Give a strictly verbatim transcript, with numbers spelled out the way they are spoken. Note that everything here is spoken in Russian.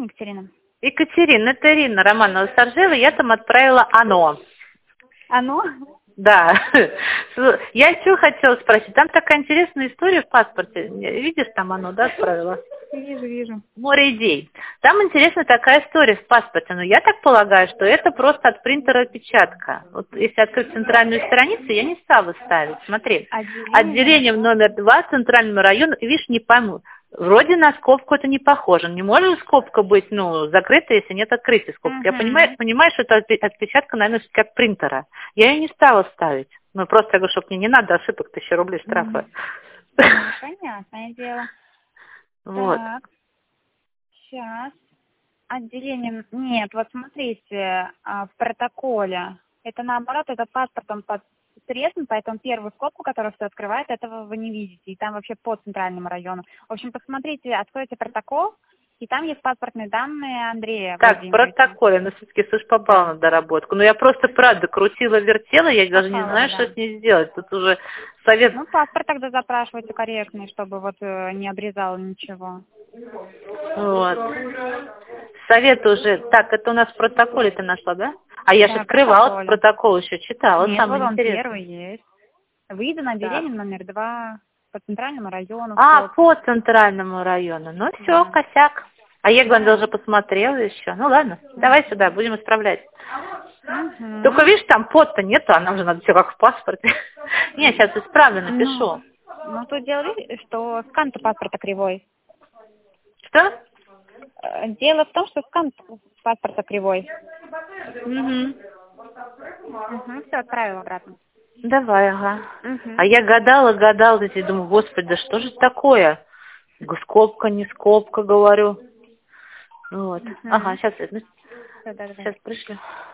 Ирина, Екатерина. Екатерина, это Ирина Романова-Саржева, я там отправила оно. Оно? Да. Я еще хотела спросить, там такая интересная история в паспорте. Видишь, там оно, да, отправила? Вижу, вижу. Море идей. Там интересная такая история в паспорте, но я так полагаю, что это просто от принтера опечатка. Вот если открыть центральную страницу, я не стала ставить. Смотри, Отделение, отделением номер два центральному району, видишь, не пойму. Вроде на скобку это не похоже. Не может скобка быть, ну, закрыта, если нет открытия скобки. Угу. Я понимаю, понимаю, что это отпечатка, наверное, все-таки от принтера. Я ее не стала ставить. Ну, просто я говорю, чтобы мне не надо ошибок, тысяча рублей штрафа. Ну, понятное дело. Вот. Так, сейчас. Отделением... Нет, вот смотрите, а, в протоколе. Это наоборот, это паспортом под средством, поэтому первую скобку, которая все открывает, этого вы не видите. И там вообще по центральному району. В общем, посмотрите, откройте протокол, и там есть паспортные данные Андрея Так, в Владимировича. протоколе, но все-таки, слышь, попала на доработку. Но я просто, правда, крутила, вертела, я даже не Попала, знаю, да. что с ней сделать. Тут уже совет... Ну, паспорт тогда запрашивайте корректный, чтобы вот э, не обрезал ничего. Вот. Совет уже... Так, это у нас в протоколе ты нашла, да? А я же Да, открывала протоколе. протокол еще, читала. Нет, Самое вот он интересное. первый есть. Выйду на отделение номер два по центральному району. А, вход. по центральному району. Ну, все, Да. косяк. А я, Да. говорю, уже посмотрела еще. Ну, ладно, давай сюда, будем исправлять. Угу. Только, видишь, там под-то нету, а нам же надо все как в паспорте. Не, сейчас исправлю, напишу. Ну, ну, тут дело, видишь, что скан-то паспорта кривой. Что? Э, Дело в том, что скан паспорта кривой. Угу. Угу, все, отправила обратно. Давай, ага. Угу. А я гадала, гадала, и думаю, господи, да что же это такое? Скобка, не скобка, говорю. Вот. Угу. Ага, сейчас, Всё, да, да. сейчас пришлю.